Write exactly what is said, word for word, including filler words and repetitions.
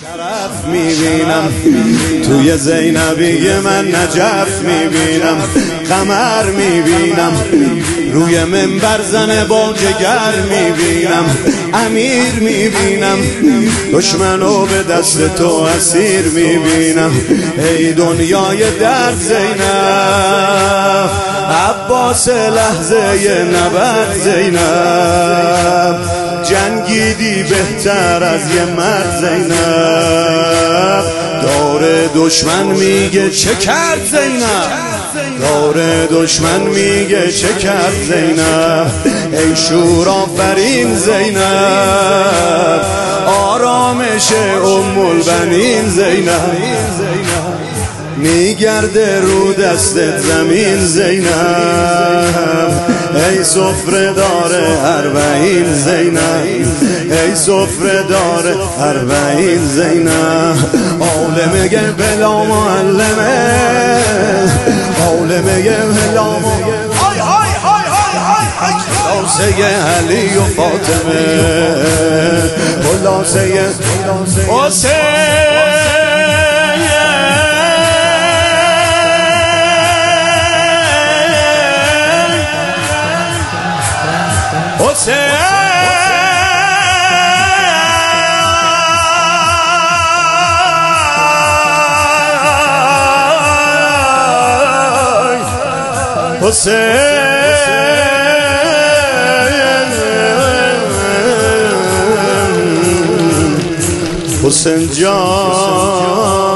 شرف میبینم توی زینبی من، نجف میبینم قمر میبینم روی منبر زن با جگر میبینم امیر میبینم دشمنو به دست تو اسیر میبینم. ای دنیای درد زینب، عباس لحظه نبرد زینب، جنگیدی بهتر از یه مرد زینب. داره دشمن میگه چه کرد زینب، داره دشمن میگه چه کرد زینب. ای شور آفرین زینب، آرامش ام البنین زینب، میگرده رو دستت زمین زینب. ای سفره داره اربعین زینب، ای سفره داره اربعین زینب. عالمه بلا معلمه، عالمه بلا معلمه، های های های های های خلاصه علی و فاطمه، خلاصه حسین. حسین حسین حسین جان